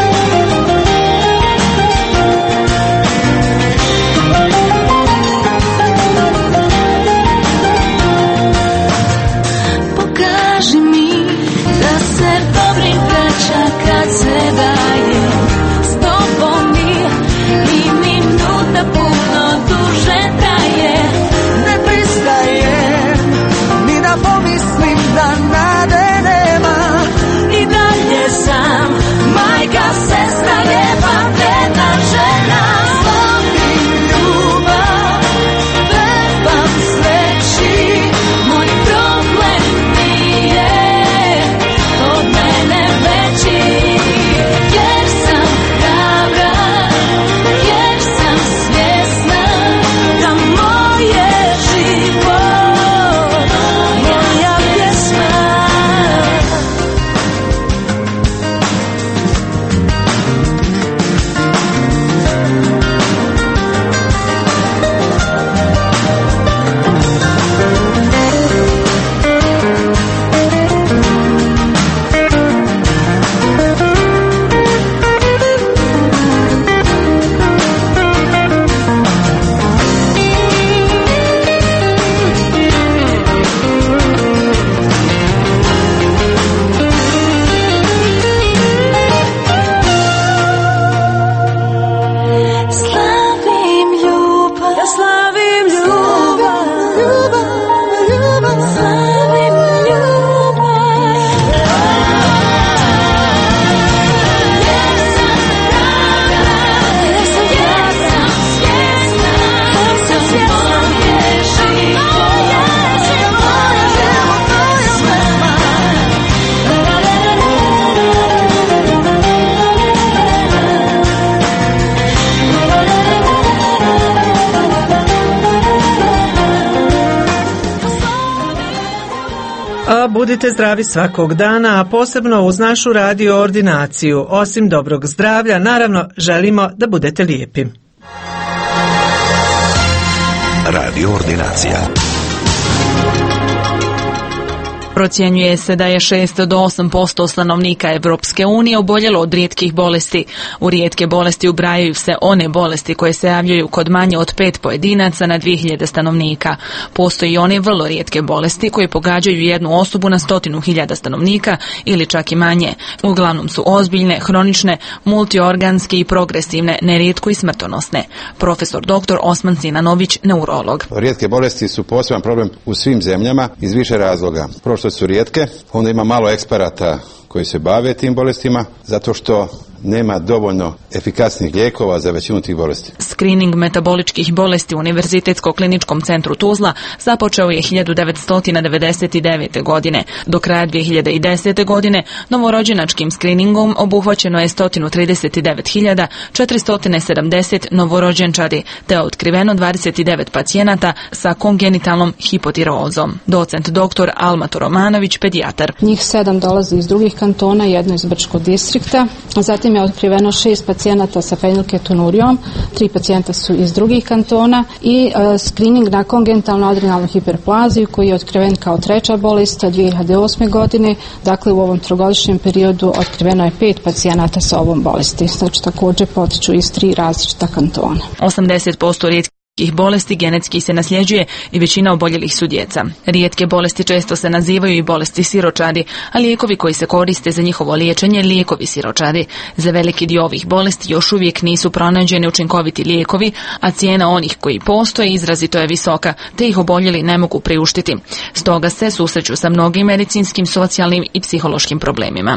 Ćao, budite zdravi svakog dana, a posebno uz našu radio ordinaciju. Osim dobrog zdravlja, naravno, želimo da budete lijepi. Radio ordinacija. Procjenjuje se da je šest do osam posto stanovnika Evropske unije oboljelo od rijetkih bolesti. U rijetke bolesti ubrajaju se one bolesti koje se javljaju kod manje od pet pojedinaca na dvije hiljade stanovnika. Postoji i one vrlo rijetke bolesti koje pogađaju jednu osobu na stotinu hiljada stanovnika ili čak i manje. Uglavnom su ozbiljne, hronične, multiorganske i progresivne, nerijetko i smrtonosne. Profesor doktor Osman Sinanović, neurolog. Rijetke bolesti su poseban problem u svim zemljama iz više razloga. Prvo što su rijetke, onda ima malo eksperata koji se bave tim bolestima, zato što nema dovoljno efikasnih lijekova za većinu tih bolesti. Screening metaboličkih bolesti u Univerzitetskog kliničkom centru Tuzla započeo je hiljadu devetsto devedeset devete. godine. Do kraja dvije hiljade desete. godine novorođenačkim screeningom obuhvaćeno je sto trideset devet hiljada četiristo sedamdeset novorođenčadi, te je otkriveno dvadeset devet pacijenata sa kongenitalnom hipotirozom. Docent doktor Almato Romanović, pedijatar. Njih sedam dolazi iz drugih kantona, jedno iz Brčkog distrikta. Zatim je otkriveno šest pacijenata sa fenilketonurijom, tri pacijenta su iz drugih kantona i uh, screening na kongenitalnu adrenalnu hiperplaziju koji je otkriven kao treća bolest dvije hiljade osme. godine. Dakle, u ovom trogodišnjem periodu otkriveno je pet pacijenata sa ovom bolesti. Znači, također potiču iz tri različita kantona. osamdeset posto rijetkih bolesti genetski se nasljeđuje i većina oboljelih su djeca. Rijetke bolesti često se nazivaju i bolesti siročadi, a lijekovi koji se koriste za njihovo liječenje lijekovi siročadi. Za veliki dio ovih bolesti još uvijek nisu pronađeni učinkoviti lijekovi, a cijena onih koji postoje izrazito je visoka, te ih oboljeli ne mogu priuštiti. Stoga se susreću sa mnogim medicinskim, socijalnim i psihološkim problemima.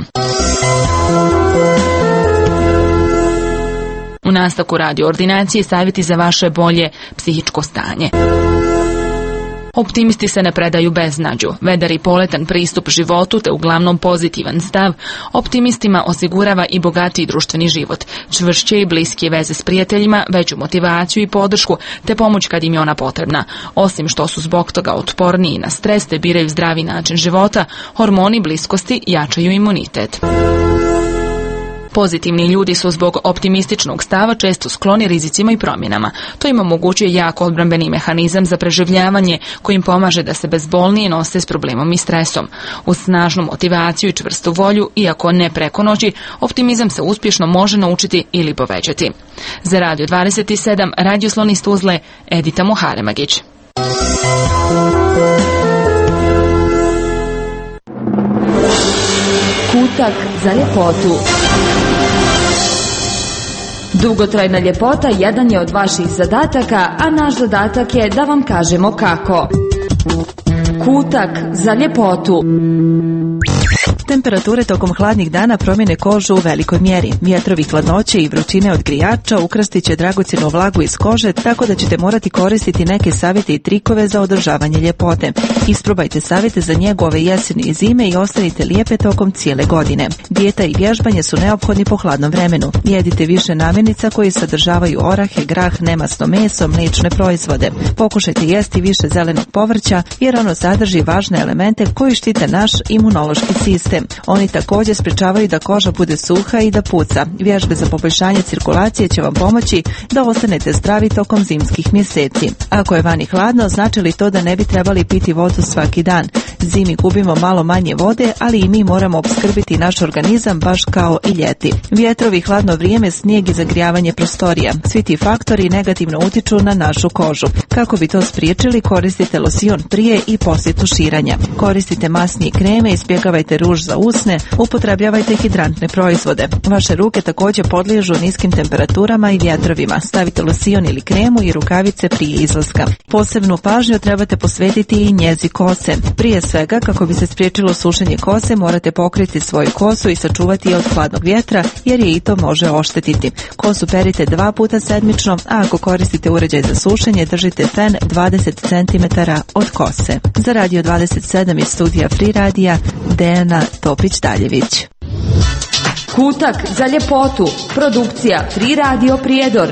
U nastavku radio ordinacije savjeti za vaše bolje psihičko stanje. Optimisti se ne predaju beznađu. Vedar i poletan pristup životu te uglavnom pozitivan stav optimistima osigurava i bogatiji društveni život, čvršće i bliske veze s prijateljima, veću motivaciju i podršku te pomoć kad im je ona potrebna. Osim što su zbog toga otporniji na stres te biraju zdravi način života, hormoni bliskosti jačaju imunitet. Pozitivni ljudi su zbog optimističnog stava često skloni rizicima i promjenama. To im omogućuje jak odbrambeni mehanizam za preživljavanje koji im pomaže da se bezbolnije nose s problemom i stresom. Uz snažnu motivaciju i čvrstu volju, iako ne preko noći, optimizam se uspješno može naučiti ili povećati. Za Radio dvadeset sedam, radioslon iz Tuzle, Edita Muharemagić. Kutak za ljepotu. Dugotrajna ljepota jedan je od vaših zadataka, a naš zadatak je da vam kažemo kako. Kutak za ljepotu. Temperature tokom hladnih dana promjene kožu u velikoj mjeri. Vjetrovi, hladnoće i vrućine od grijača ukrastit će dragocjenu vlagu iz kože, tako da ćete morati koristiti neke savjete i trikove za održavanje ljepote. Isprobajte savjete za njegu ove jeseni i zime i ostanite lijepe tokom cijele godine. Dijeta i vježbanje su neophodni po hladnom vremenu. Jedite više namirnica koji sadržavaju orahe, grah, nemasno meso, mliječne proizvode. Pokušajte jesti više zelenog povrća jer ono sadrži važne elemente koji štite naš imunološki sistem. Oni također sprečavaju da koža bude suha i da puca. Vježbe za poboljšanje cirkulacije će vam pomoći da ostanete zdravi tokom zimskih mjeseci. Ako je vani hladno, znači li to da ne bi trebali piti vodu svaki dan? Zimi gubimo malo manje vode, ali i mi moramo opskrbiti naš organizam baš kao i ljeti. Vjetrovi, hladno vrijeme, snijeg i zagrijavanje prostorija. Svi ti faktori negativno utiču na našu kožu. Kako bi to spriječili, koristite losion prije i poslije tuširanja. Koristite masnije kreme, izbjegavajte ruž za usne, upotrebljavajte hidrantne proizvode. Vaše ruke također podliježu niskim temperaturama i vjetrovima. Stavite losion ili kremu i rukavice prije izlaska. Posebnu pažnju trebate posvetiti i njezi kose. Prije svega, kako bi se spriječilo sušenje kose, morate pokriti svoju kosu i sačuvati je od hladnog vjetra, jer je i to može oštetiti. Kosu perite dva puta sedmično, a ako koristite uređaj za sušenje, držite fen dvadeset centimetara od kose. Za Radio dvadeset sedam iz studija Free Radija, Dejana Topić-Daljević. Kutak za ljepotu. Produkcija Free Radio Prijedor.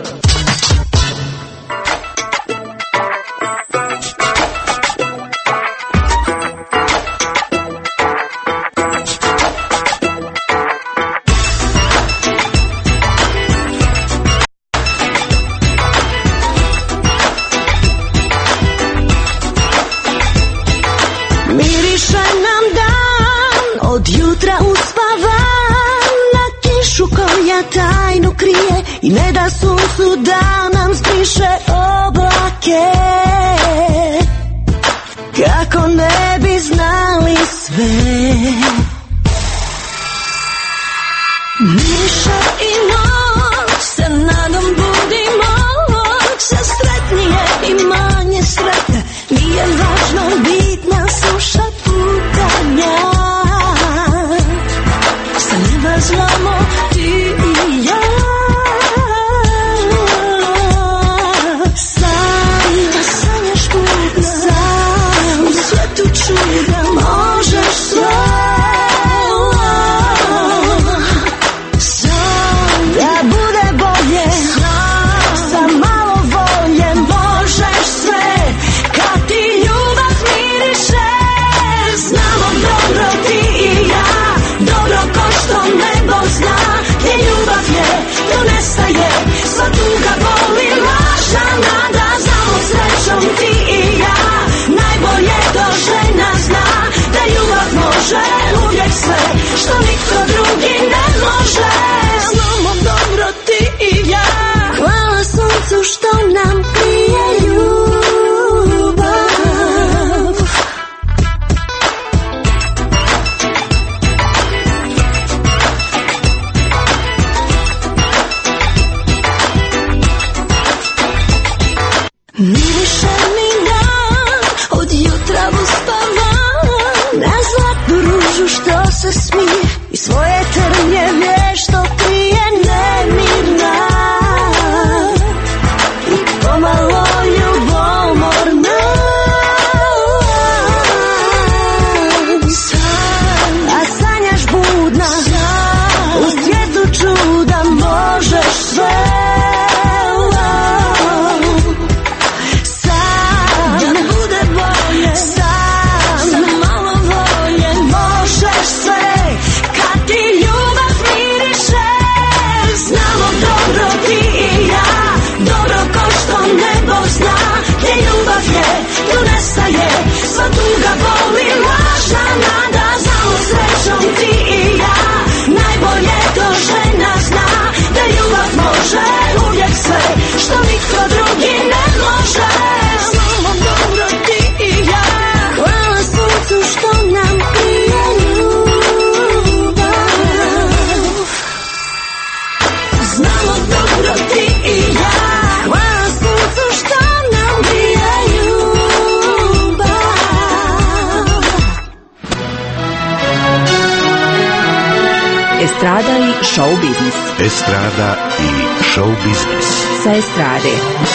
pokrije i ne da suncu da nam zbriše oblake. Kako ne bi znali sve. Miriše i noć, se nadom budimo, sve sretnije i manje sretne. Nije važno, bitna suša putanja. Sa neba znamo ti i ja. Sanja, sanjaš budna, sam u svijetu čuda možeš sve. Sva tuga boli, lažna nada, znamo srećom ti i ja. Najbolje to žena zna, da ljubav može uvijek sve, što nitko drugi ne može. Znamo dobro ti i ja. Hvala suncu što nam prije ljubav. Miriše mi dan, od jutra uspavam, na zlatnu ružu što se smije i svoje trnje vješto prije nemirna i pomalo ljubomorna. San, a sanjaš budna, u svijetu čuda možeš sve. Sva tuga boli, lažna nada, znamo srećom ti i ja. Najbolje to žena zna, da ljubav može uvijek sve, što nitko drugi ne može. Znamo dobro ti i ja. Hvala suncu što nam prije ljubav. Znamo dobro ti i ja. Hvala suncu što nam prije ljubav. Estrada i show biznis. Estrada i show biznis. Sa estrade.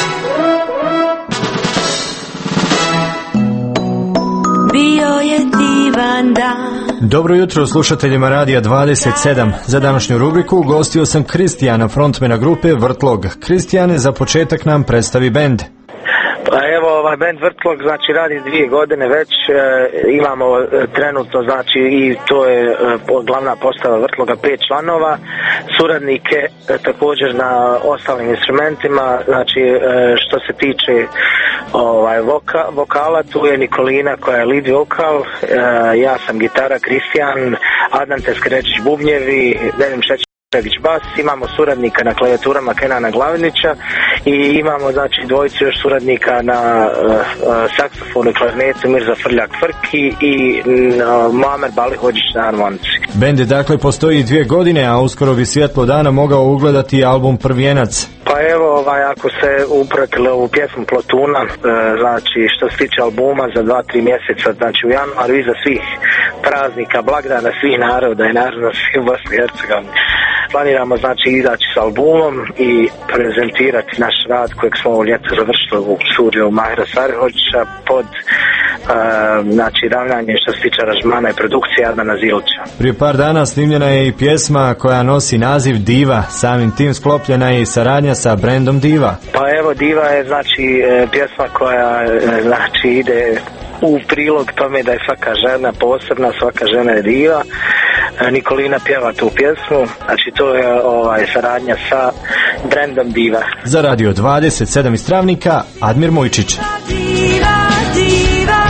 Bio je divan dan. Dobro jutro slušateljima Radija dvadeset sedam. Za današnju rubriku ugostio sam Kristijana, frontmena grupe Vrtlog. Kristijane, za početak nam predstavi bend. Pa evo, ovaj band Vrtlog znači radi dvije godine već, e, imamo e, trenutno znači i to je e, glavna postava Vrtloga, pet članova, suradnike e, također na ostalim instrumentima, znači e, što se tiče ovaj voka, vokala, tu je Nikolina koja je lead vokal, e, ja sam gitara, Kristijan, Adnan Teskerečić bubnjevi, Nevim Šećer bas, imamo suradnika na klavijaturama Kenana Glavinića i imamo znači dvojicu još suradnika na uh, uh, saksofonu i klarnetu Mirza Frljak Frki i uh, Mohamed Balihođić na harmonici. Bend dakle postoji dvije godine, a uskoro bi svjetlo dana mogao ugledati album Prvijenac. Pa evo, ovaj, ako se upratili ovu pjesmu Plotuna, e, znači što se tiče albuma za dva, tri mjeseca, znači u januaru iza svih praznika, blagdana svih naroda i naravno svih Bosni i Hercegovini. Planiramo znači izaći s albumom i prezentirati naš rad kojeg smo ovo ljeto završili u studiju Mahira Sarihođića pod Uh, znači ravnanje što se tiče aranžmana i produkcije Adnana Zilića. Prije par dana snimljena je i pjesma koja nosi naziv Diva, samim tim sklopljena je i saradnja sa brendom Diva. Pa evo, Diva je znači pjesma koja znači ide u prilog tome da je svaka žena posebna, svaka žena je diva. Nikolina pjeva tu pjesmu, znači to je ovaj saradnja sa brendom Diva. Za Radio dvadeset sedam iz Travnika, Admir Mojčić. Diva, diva.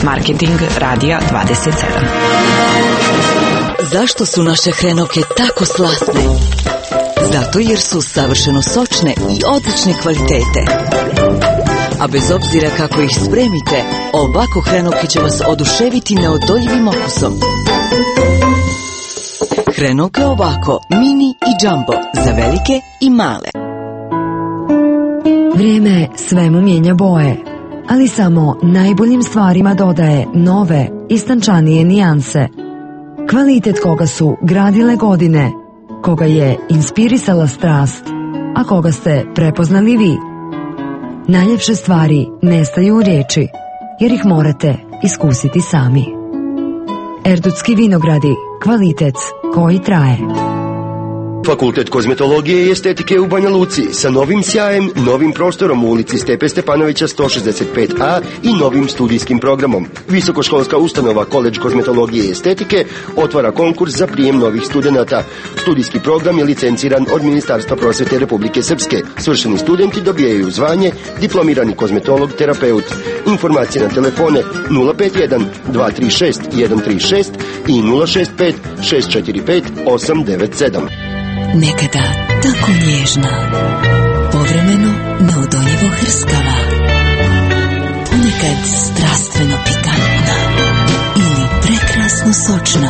Marketing Radija dvadeset sedam. Zašto su naše hrenovke tako slatne? Zato jer su savršeno sočne i odlične kvalitete. A bez obzira kako ih spremite, ovako hrenovke će vas oduševiti neodoljivim okusom. Hrenovke ovako, mini i džambo, za velike i male. Vrijeme svemu mijenja boje, ali samo najboljim stvarima dodaje nove, istančanije nijanse. Kvalitet koga su gradile godine, koga je inspirisala strast, a koga ste prepoznali vi. Najljepše stvari nestaju u riječi, jer ih morate iskusiti sami. Erdutski vinogradi, kvalitet koji traje. Fakultet kozmetologije i estetike u Banja Luci sa novim sjajem, novim prostorom u ulici Stepe Stepanovića sto šezdeset pet a i novim studijskim programom. Visokoškolska ustanova Koledž kozmetologije i estetike otvara konkurs za prijem novih studenata. Studijski program je licenciran od Ministarstva prosvete Republike Srpske. Svršeni studenti dobijaju zvanje diplomirani kozmetolog terapeut. Informacije na telefone nula pet jedan dva tri šest jedan tri šest i nula šest pet šest četiri pet osam devet sedam. Nekada tako nježna, povremeno neodoljivo hrskava, ponekad strastveno pikantna ili prekrasno sočna.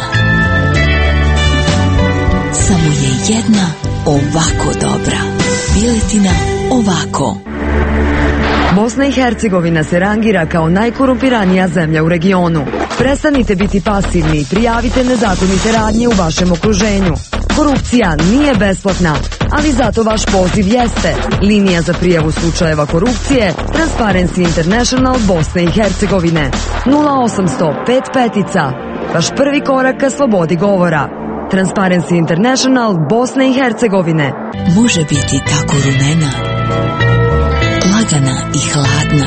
Samo je jedna ovako dobra. Piletina ovako. Bosna i Hercegovina se rangira kao najkorumpiranija zemlja u regionu. Prestanite biti pasivni i prijavite nezakonite radnje u vašem okruženju. Korupcija nije besplatna, ali zato vaš poziv jeste. Linija za prijavu slučajeva korupcije Transparency International Bosne i Hercegovine. nula osamsto pet petica. Vaš prvi korak ka slobodi govora. Transparency International Bosne i Hercegovine. Može biti tako rumena, lagana i hladna,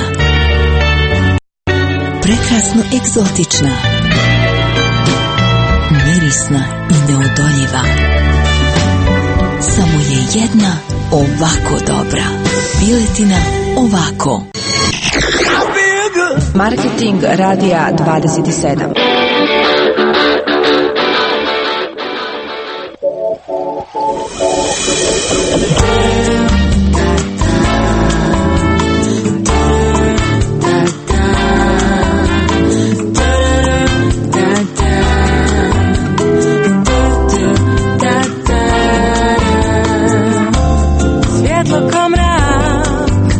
prekrasno egzotična, mirisna i neodoljiva. Samo je jedna ovako dobra. Piletina ovako. Marketing Radija dvadeset sedam.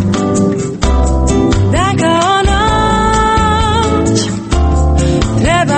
Treba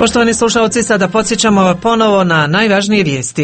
Poštovani slušalci, sada podsjećamo ponovo na najvažnije vijesti.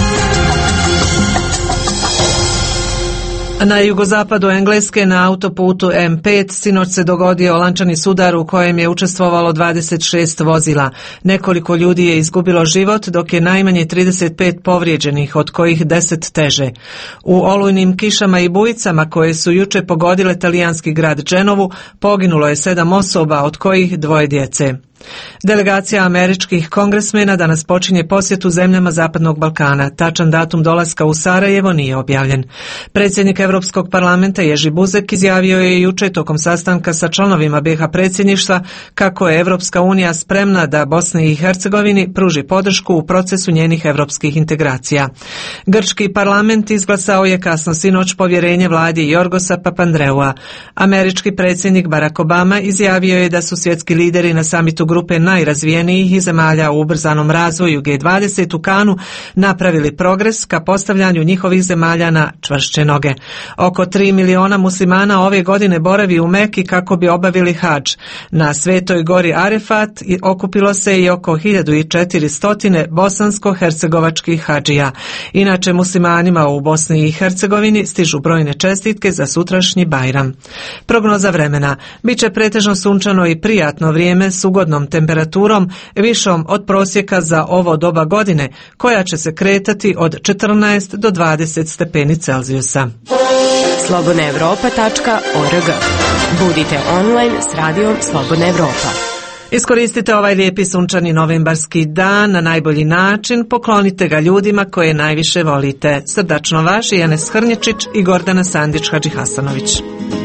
Na jugozapadu Engleske na autoputu M pet sinoć se dogodio lančani sudar u kojem je učestvovalo dvadeset šest vozila. Nekoliko ljudi je izgubilo život, dok je najmanje trideset pet povrijeđenih, od kojih deset teže. U olujnim kišama i bujicama koje su juče pogodile talijanski grad Dženovu poginulo je sedam osoba, od kojih dvoje djece. Delegacija američkih kongresmena danas počinje posjetu zemljama Zapadnog Balkana. Tačan datum dolaska u Sarajevo nije objavljen. Predsjednik Europskog parlamenta Jerzy Buzek izjavio je juče tokom sastanka sa članovima B iH predsjedništva kako je Europska unija spremna da Bosni i Hercegovini pruži podršku u procesu njenih europskih integracija. Grčki parlament izglasao je kasno sinoć povjerenje vladi Jorgosa Papandreua. Američki predsjednik Barack Obama izjavio je da su svjetski lideri na samitu grupe najrazvijenijih zemalja u ubrzanom razvoju G dvadeset u Kanu napravili progres ka postavljanju njihovih zemalja na čvršće noge. Oko tri miliona muslimana ove godine boravi u Meki kako bi obavili hadž. Na Svetoj gori Arefat okupilo se i oko hiljadu četiristo bosansko-hercegovačkih hadžija. Inače, muslimanima u Bosni i Hercegovini stižu brojne čestitke za sutrašnji Bajram. Prognoza vremena. Biće pretežno sunčano i prijatno vrijeme s ugodnom temperaturom višom od prosjeka za ovo doba godine, koja će se kretati od četrnaest do dvadeset stepeni Celzijusa. slobodna evropa tačka org. Budite online s radijom Slobodna Evropa. Iskoristite ovaj lijepi sunčani novembarski dan na najbolji način, poklonite ga ljudima koje najviše volite. Srdačno vaši Janez Hrnječić i Gordana Sandić Hadžihasanović.